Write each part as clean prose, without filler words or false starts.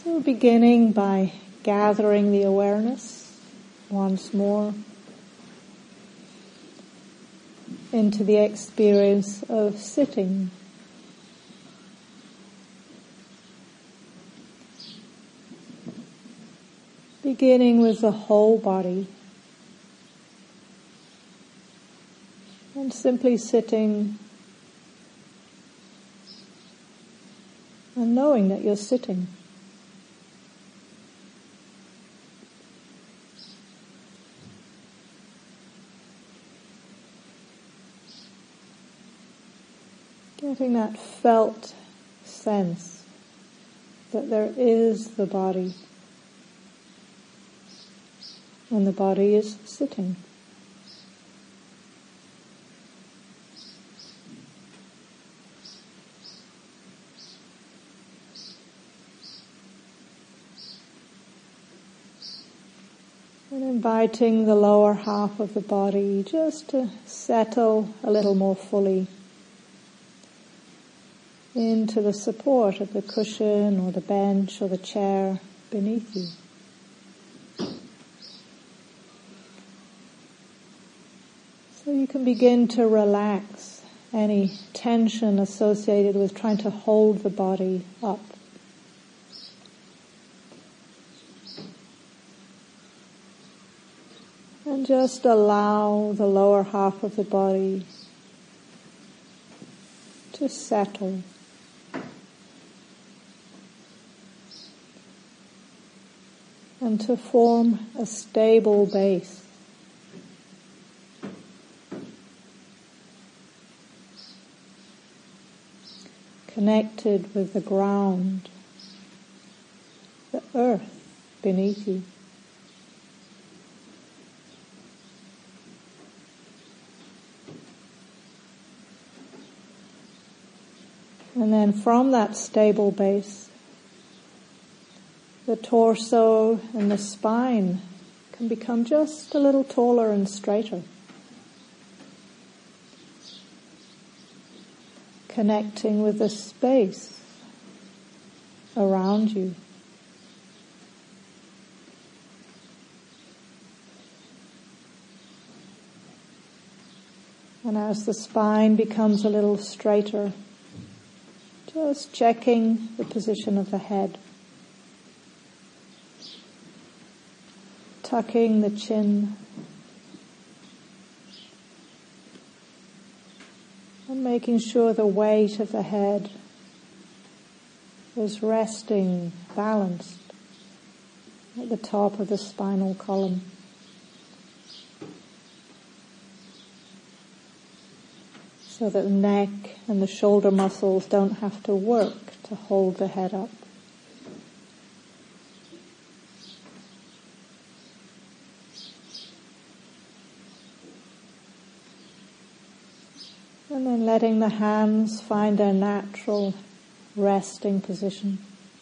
So beginning by gathering the awareness once more into the experience of sitting. Beginning with the whole body and simply sitting and knowing that you're sitting. Getting that felt sense that there is the body and the body is sitting. And inviting the lower half of the body just to settle a little more fully into the support of the cushion or the bench or the chair beneath you. So you can begin to relax any tension associated with trying to hold the body up. And just allow the lower half of the body to settle. And to form a stable base. Connected with the ground, the earth beneath you. And then from that stable base, the torso and the spine can become just a little taller and straighter. Connecting with the space around you. And as the spine becomes a little straighter, just checking the position of the head. Tucking the chin. And making sure the weight of the head is resting, balanced at the top of the spinal column. So that the neck and the shoulder muscles don't have to work to hold the head up. And then letting the hands find their natural resting position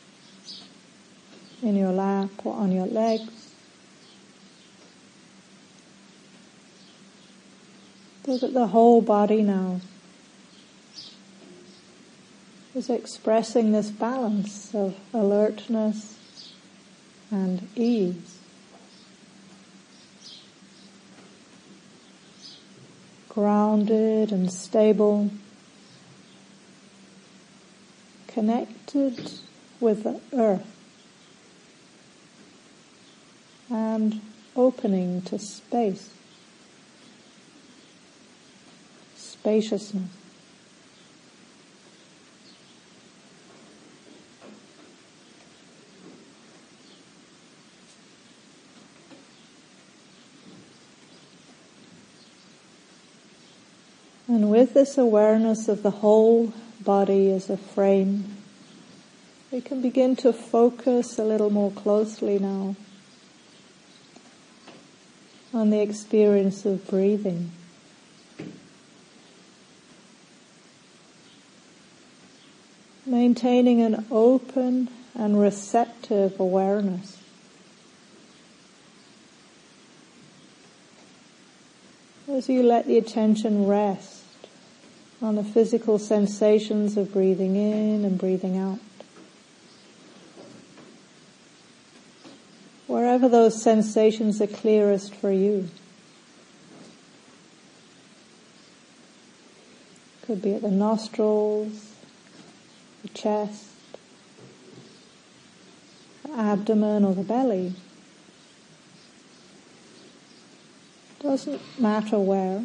in your lap or on your legs. So that the whole body now is expressing this balance of alertness and ease. Grounded and stable, connected with the earth, and opening to space, spaciousness. And with this awareness of the whole body as a frame, we can begin to focus a little more closely now on the experience of breathing. Maintaining an open and receptive awareness. As you let the attention rest on the physical sensations of breathing in and breathing out. wherever those sensations are clearest for you. Could be at the nostrils, the chest, the abdomen or the belly. Doesn't matter where.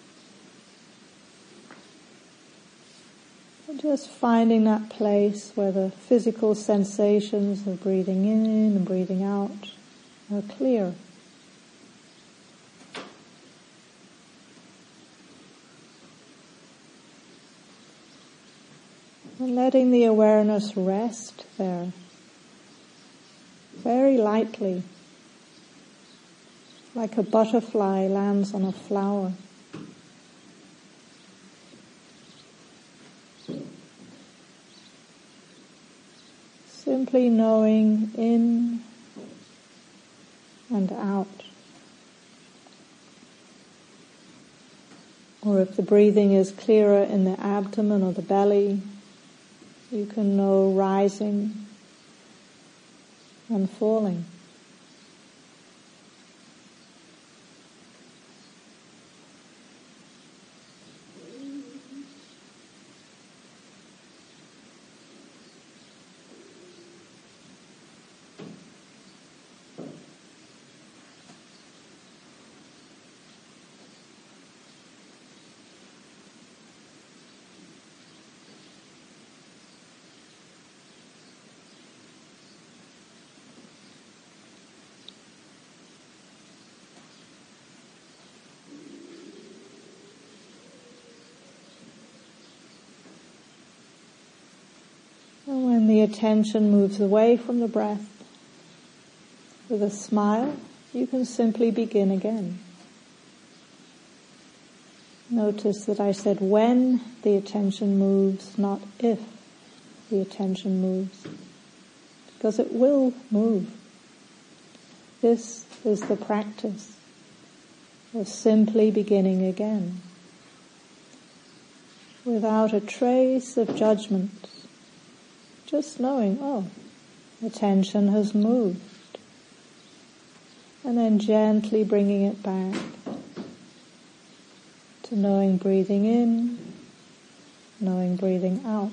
Just finding that place where the physical sensations of breathing in and breathing out are clear. And letting the awareness rest there, very lightly, like a butterfly lands on a flower. Simply knowing in and out. Or if the breathing is clearer in the abdomen or the belly, you can know rising and falling. And when the attention moves away from the breath, with a smile, you can simply begin again. Notice that I said when the attention moves, not if the attention moves, because it will move. This is the practice of simply beginning again, without a trace of judgment. Just knowing, attention has moved. And then gently bringing it back to knowing breathing in, knowing breathing out.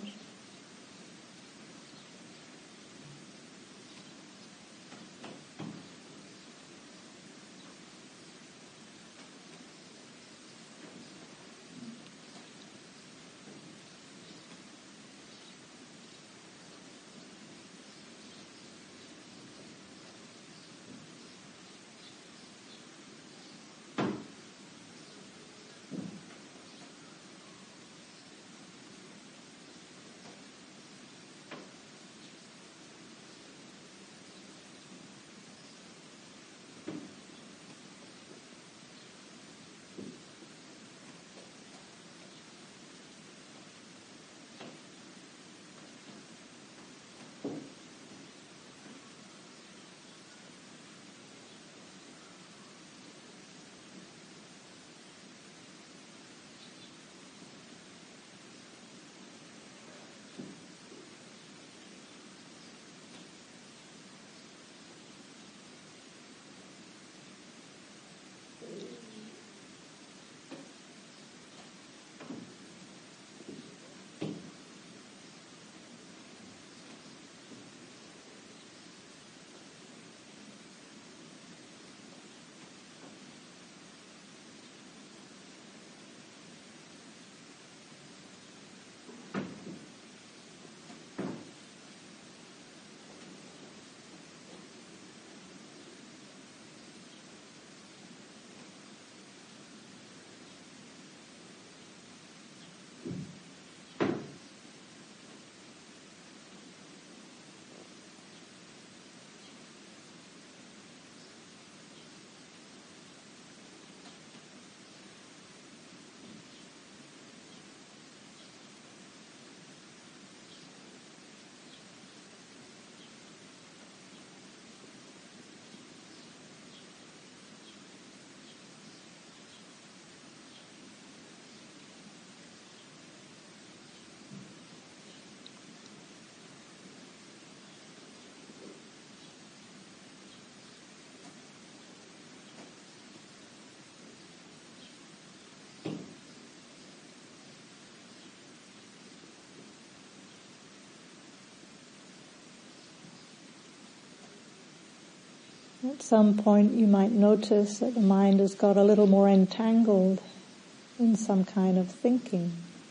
At some point you might notice that the mind has got a little more entangled in some kind of thinking.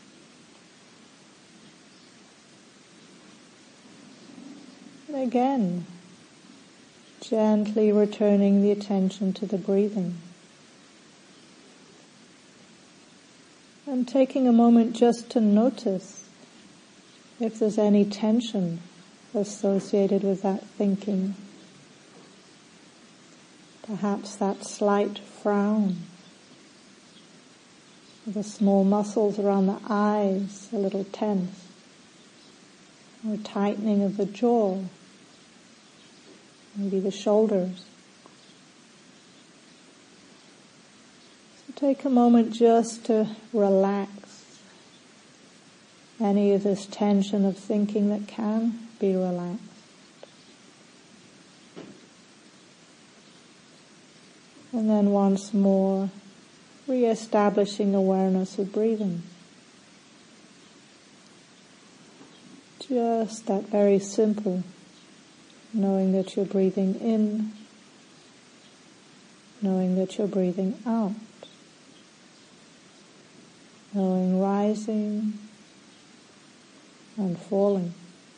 And again, gently returning the attention to the breathing. And taking a moment just to notice if there's any tension associated with that thinking. Perhaps that slight frown, the small muscles around the eyes a little tense, or tightening of the jaw, maybe the shoulders. So take a moment just to relax any of this tension of thinking that can be relaxed. And then once more, re-establishing awareness of breathing. Just that very simple, knowing that you're breathing in, knowing that you're breathing out, knowing rising and falling.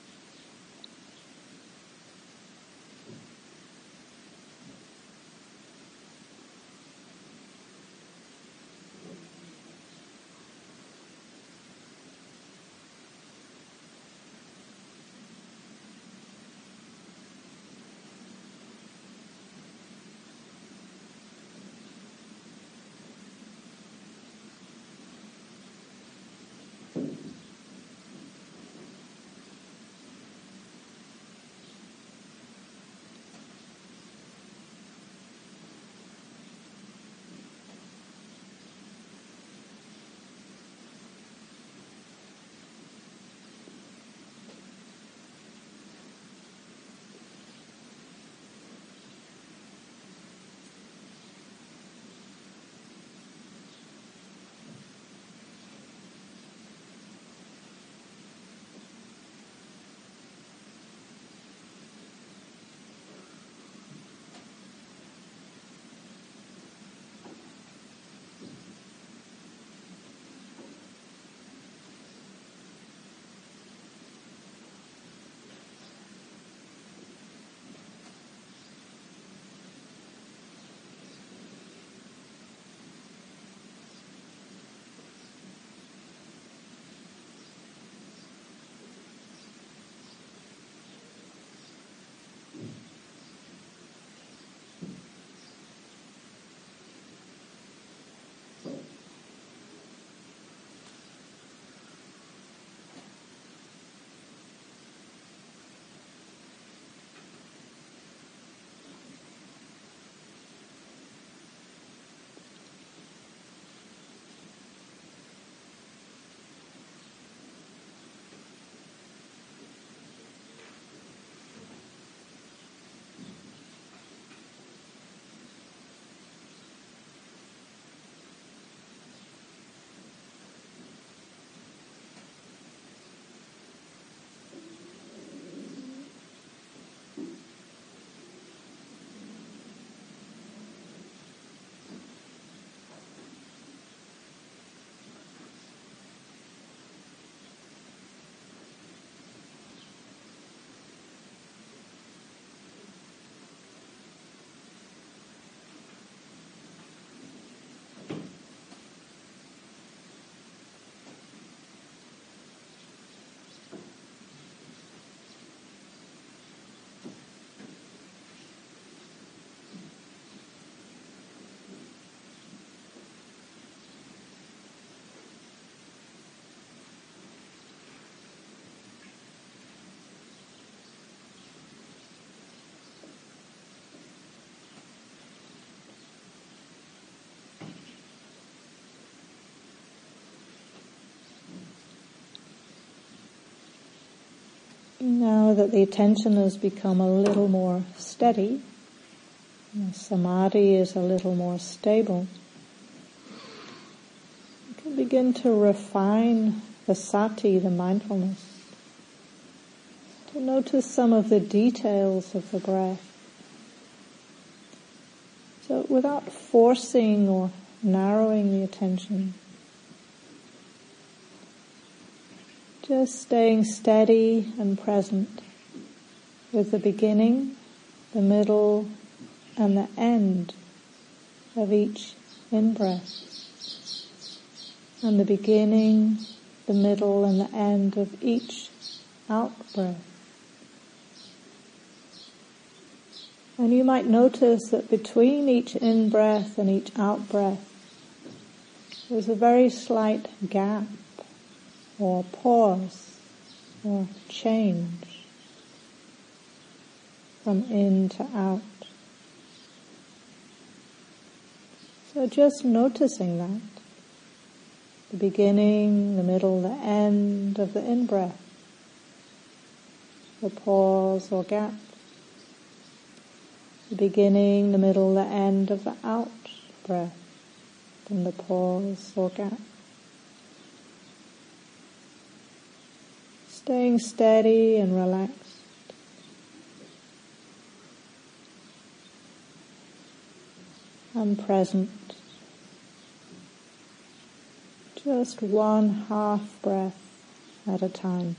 Now that the attention has become a little more steady, the samadhi is a little more stable, you can begin to refine the sati, the mindfulness, to notice some of the details of the breath. without forcing or narrowing the attention. Just staying steady and present with the beginning, the middle, and the end of each in-breath. And the beginning, the middle, and the end of each out-breath. And you might notice that between each in-breath and each out-breath, there's a very slight gap, or pause, or change from in to out. So just noticing that. The beginning, the middle, the end of the in-breath. The pause or gap. The beginning, the middle, the end of the out-breath. And the pause or gap. Staying steady and relaxed. And present. Just one half breath at a time.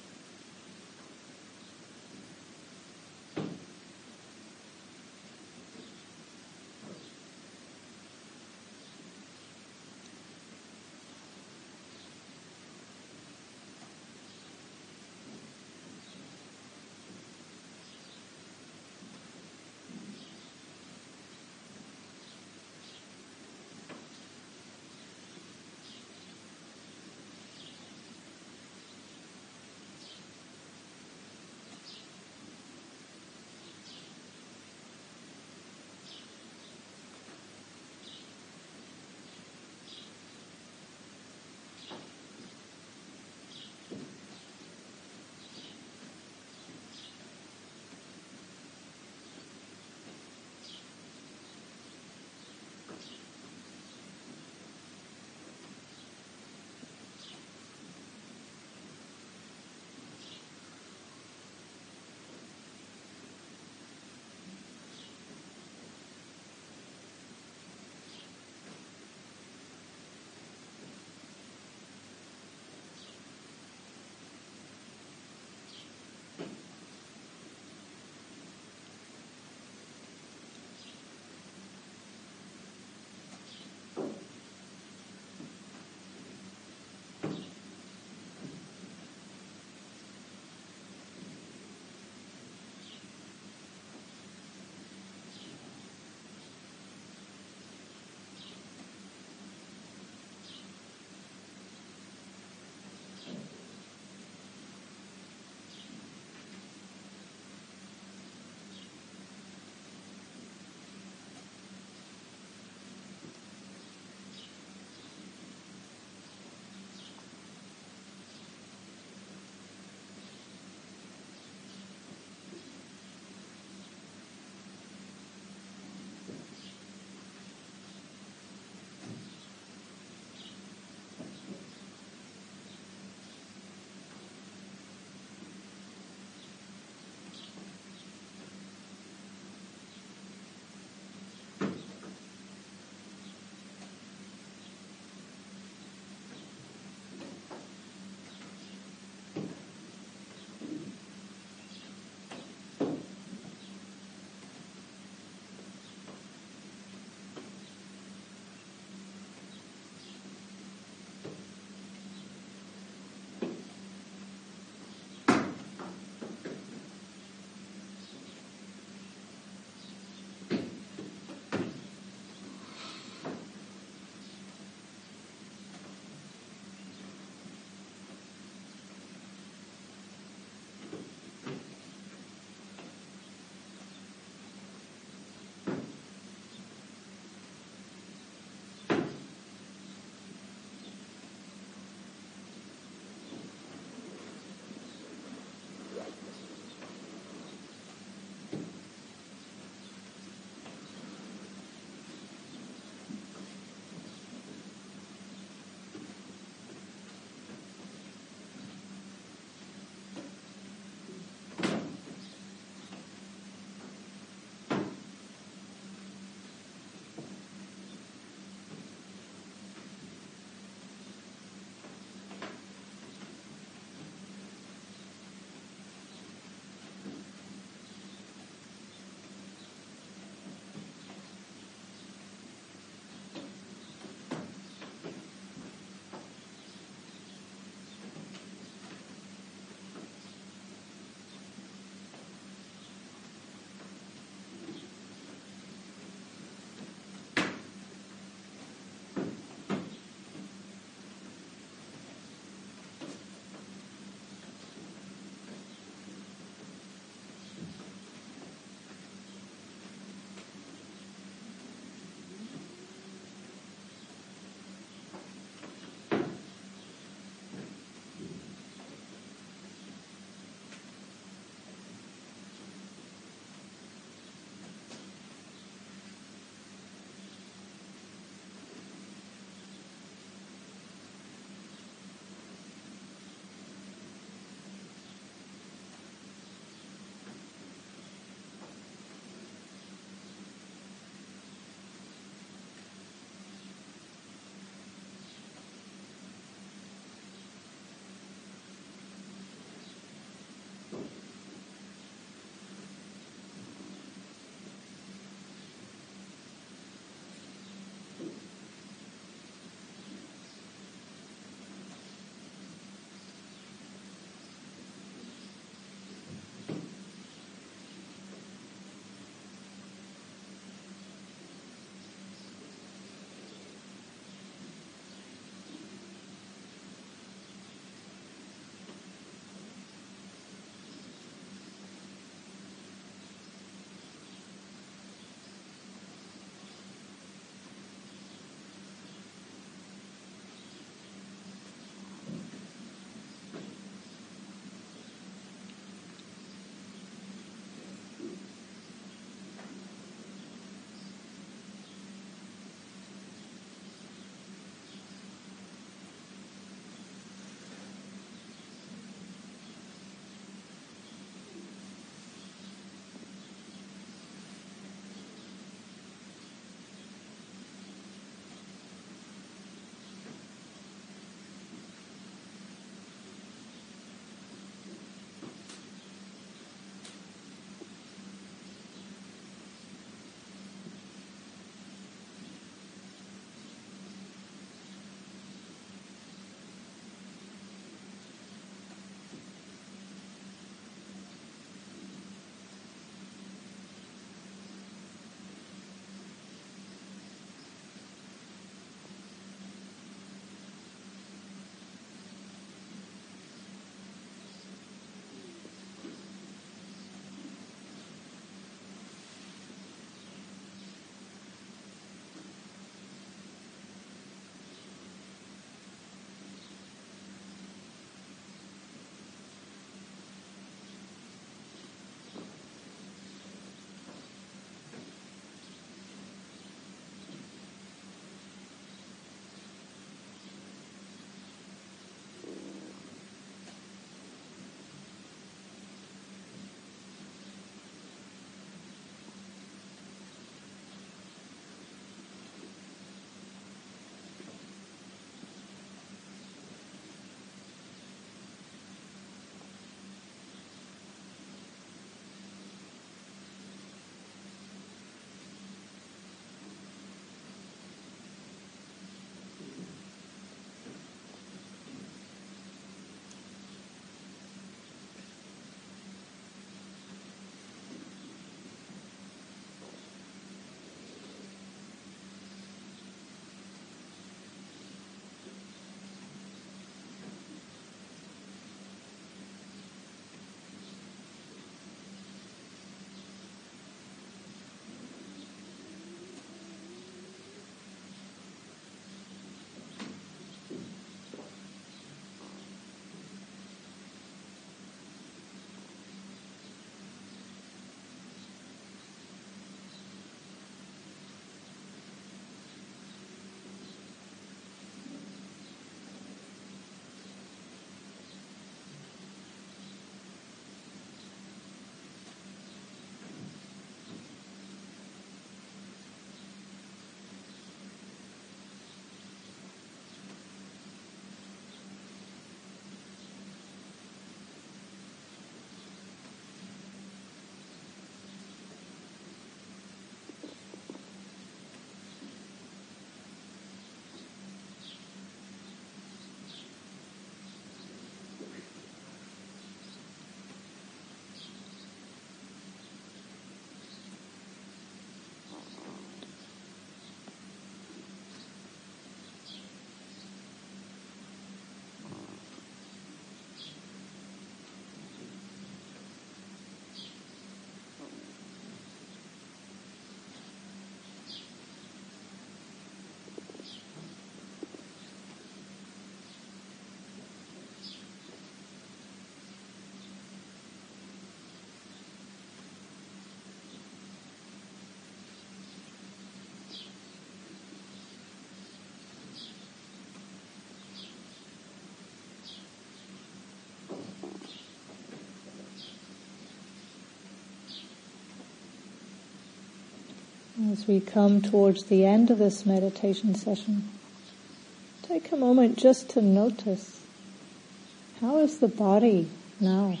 As we come towards the end of this meditation session, take a moment just to notice, how is the body now?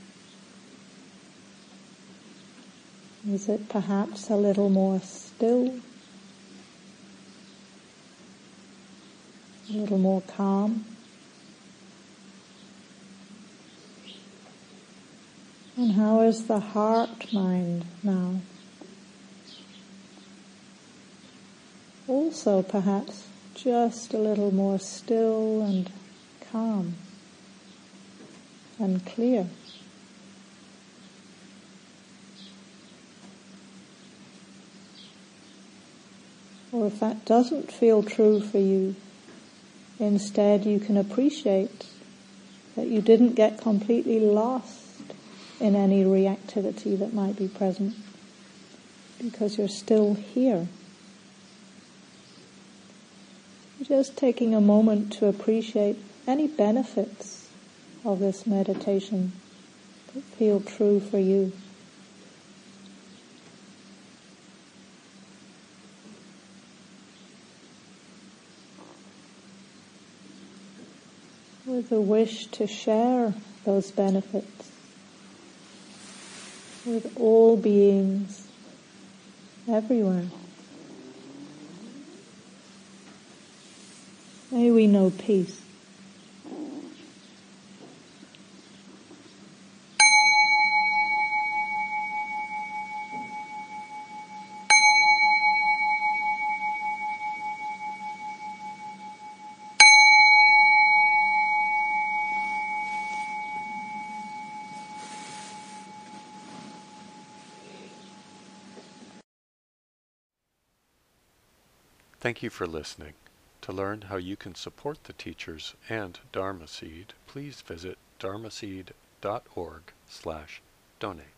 Is it perhaps a little more still? A little more calm? And how is the heart-mind now? Also perhaps just a little more still and calm and clear. Or if that doesn't feel true for you, instead you can appreciate that you didn't get completely lost in any reactivity that might be present, because you're still here. Just taking a moment to appreciate any benefits of this meditation that feel true for you. With a wish to share those benefits with all beings everywhere. May we know peace. Thank you for listening. To learn how you can support the teachers and Dharma Seed, please visit dharmaseed.org/donate.